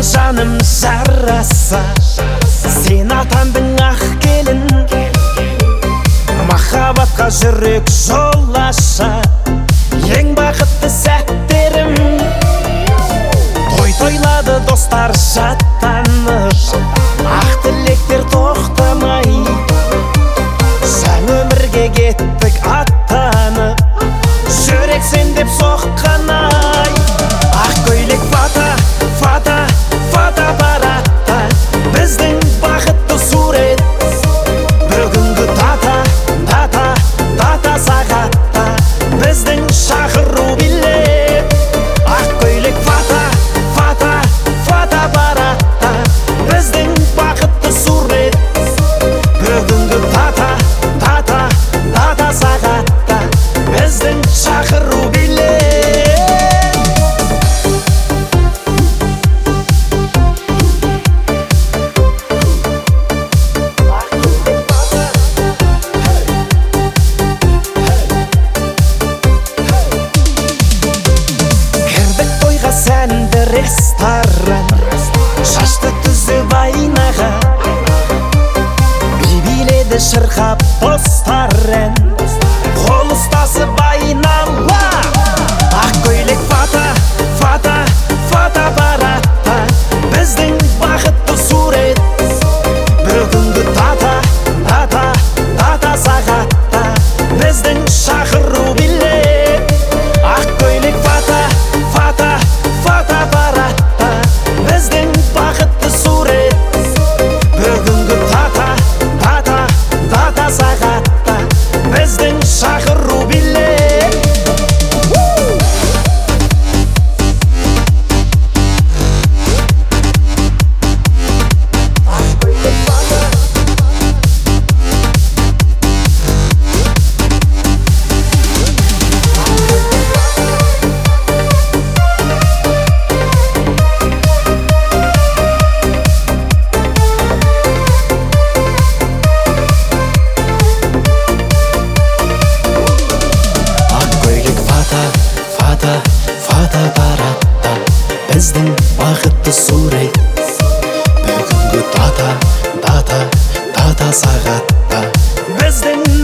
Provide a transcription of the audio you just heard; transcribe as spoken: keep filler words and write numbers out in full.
жаным жараса, сен атандың ақ келін, махаббатқа жүрек жол аша. Ең бақытты сәттерім, той тойлады достар шаттанып, ақ тілектер тоқтамай, жаңа өмірге кеттік аттанып, жүрек сен деп соққан ай. Ақ көйлек фата, фата, фата паратта, біздің бақытты сурет. Бүгінгі дата, дата, дата сағатта, біздің шақыру билет. Ақ көйлек фата, фата, фата паратта, біздің бақытты сурет. Бүгінгі дата, дата, дата сағатта, біздің шақыру билет. Сәнді ресторан, шашты түзіп айнаға, би биледі шырқап достар ән, қол ұстасып айнала. Ақ көйлек фата, фата, фата паратта, біздің бақытты сурет. Бүгінгі дата, дата, дата сағатта, біздің шақыру билет. Ақ көйлек фата, фата, фата паратта, біздің бақытты сурет. Бүгінгі дата, дата, дата сағатта, біздің шақыру билет. Фата паратта, біздің бақытты сурет. Бүгінгі дата, дата, дата сағатта, біздің